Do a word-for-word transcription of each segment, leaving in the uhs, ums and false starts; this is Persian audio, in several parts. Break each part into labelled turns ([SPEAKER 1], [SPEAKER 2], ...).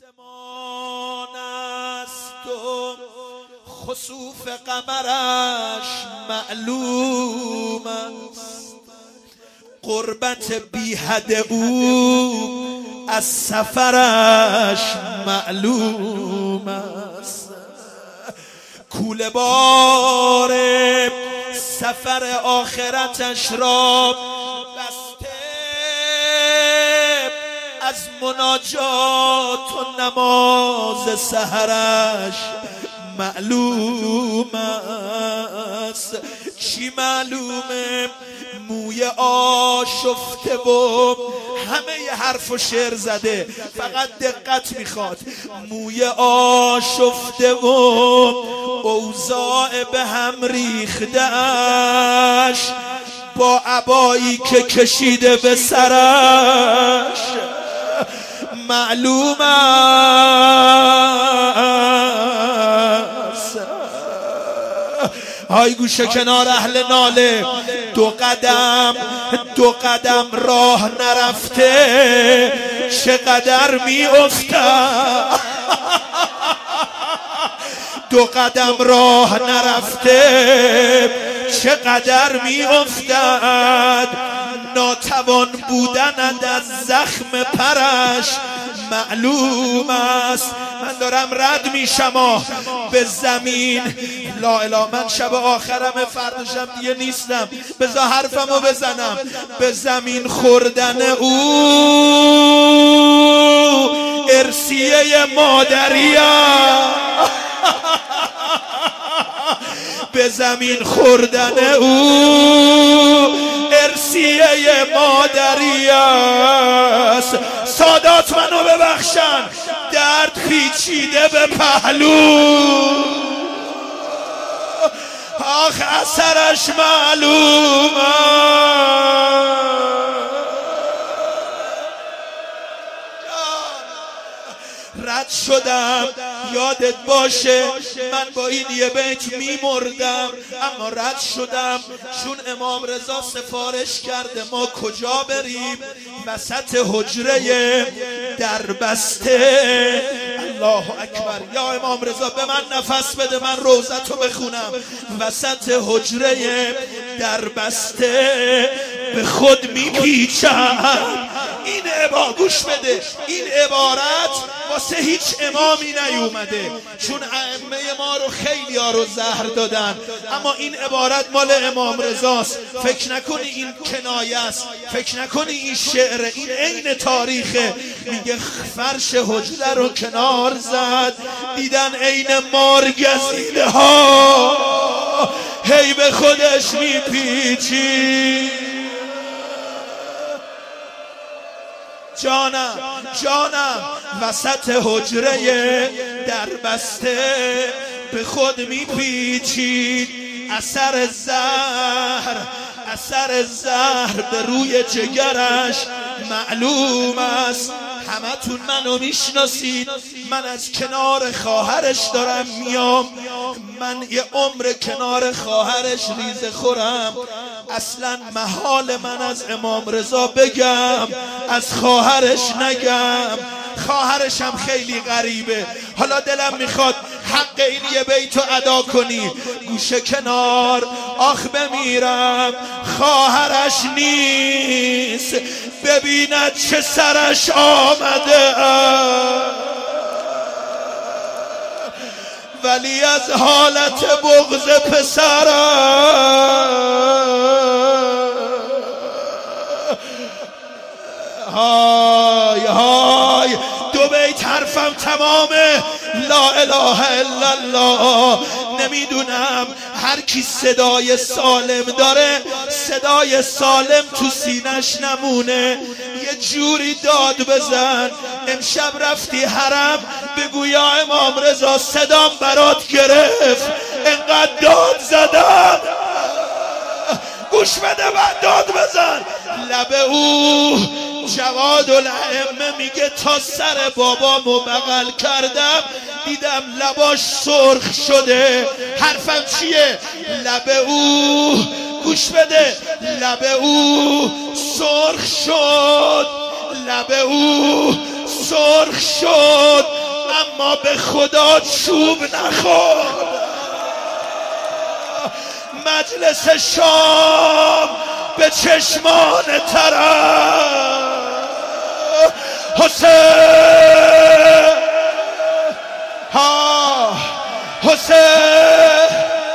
[SPEAKER 1] آسمان است و خسوف قمرش معلوم است، قربت بی حد او از سفرش معلوم است. کوله بار سفر آخرتش را بسته از مناجات و نماز سحرش معلوم است. چی معلومه؟ موی آشفته و همه ی حرف و شعر زده، فقط دقت میخواد. موی آشفته و اوضاع به هم ریخته‌اش، با عبایی که کشیده به سرش معلوم است. های گوشه کنار اهل ناله، دو قدم دو قدم راه نرفته چقدر می افتد، دو قدم راه نرفته چقدر می افتد. ناتوان بودن از زخم پرش معلوم است. من دارم رد میشم به زمین، لا اله، من شب آخرم، فرداشم دیگه نیستم، بذار حرفمو بزنم. به زمین خوردن او ارسیه مادریا، به زمین خوردن او ارسیه مادری است. سادات منو ببخشن، درد پیچیده به پهلو، آخ اثرش معلوم است. رد شدم، یادت باشه من با این یه بیت میمردم، اما رد شدم چون امام رضا سفارش کرده ما کجا بریم؟ وسط حجره در بسته. الله اکبر، یا امام رضا به من نفس بده، من روزتو بخونم. وسط حجره در بسته به خود میپیچم. این عبارت گوش بده، این عبارت واسه هیچ امامی نیومده، چون ائمه ما رو خیلی ها رو زهر دادن، اما این عبارت مال امام رضاست. فکر نکنی این کنایه است، فکر نکنی این شعر، این عین تاریخه. میگه فرش حجره رو کنار زد، دیدن عین مارگزیده ها هی به خودش میپیچی. جانم جانم وسط حجره در بسته به خود میپیچید. اثر زهر اثر زهر به روی جگرش معلوم است. همتون منو میشناسید، من از کنار خواهرش دارم میام، من یه عمر کنار خواهرش ریزه خورم. اصلا محال من از امام رضا بگم، از خواهرش نگم. خواهرش هم خیلی غریبه. حالا دلم میخواد حق این یه بیتو ادا کنی. گوشه کنار آخ بمیرم خواهرش نیست، ببیند چه سرش آمده، ولی از حالت بغض پسرم های های. دو بیت حرفم تمامه. لا اله الا الله. نمیدونم هر کی صدای سالم داره، صدای سالم تو سینش نمونه، یه جوری داد بزن. امشب رفتی حرم بگو یا امام رضا صدام برات گرفت، انقدر داد زدم. گوش بده بعد داد بزن. لب او جواد الائمه میگه تا سر بابامو بغل کردم دیدم لباش سرخ شده. حرفم چیه؟ لب او، گوش بده، لب او سرخ شد، لب او سرخ شد اما به خدا چوب نخورد. مجلس شام به چشمان طرف حسین ها حسین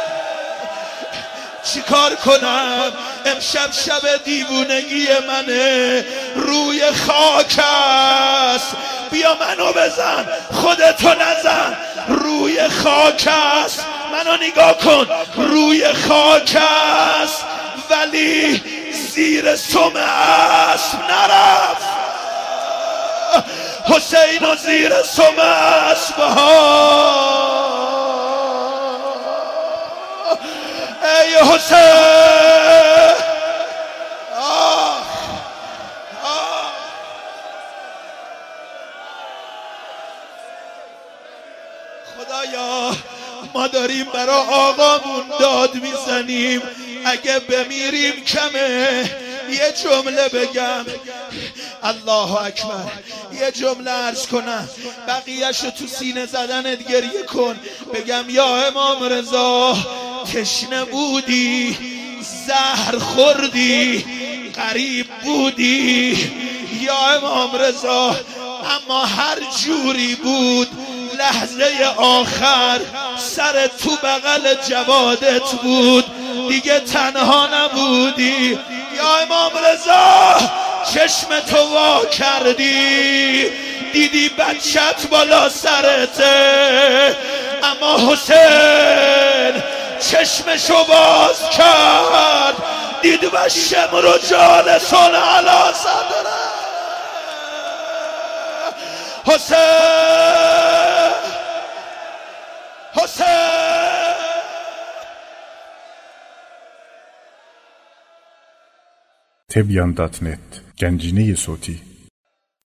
[SPEAKER 1] چیکار کنم؟ امشب شب دیوونگی منه، روی خاک است. بیا منو بزن، خودتو نزن. روی خاک است، منو نگاه کن. روی خاک است ولی زیر سم اسب نرفت. حسین و زیر سم اسب ها. ای حسین آه آه. خدایا ما داریم برا آقامون داد میزنیم، اگه بمیریم کمه. یه جمله بگم، الله اکبر، یه جمله عرض کنم، بقیه‌شو تو سینه زدنت گریه کن. بگم یا امام رضا تشنه بودی، زهر خوردی، غریب بودی یا امام رضا، اما هر جوری بود لحظه آخر سر تو بغل جوادت بود، دیگه تنها نبودی. یا امام رضا چشم تو وا کردی، دیدی بچت بالا سرته، اما حسین چشمشو باز کرد، دید و شمر و جالسون علی صدره. حسین حسین
[SPEAKER 2] تبیان دات نت گنجینه صوتی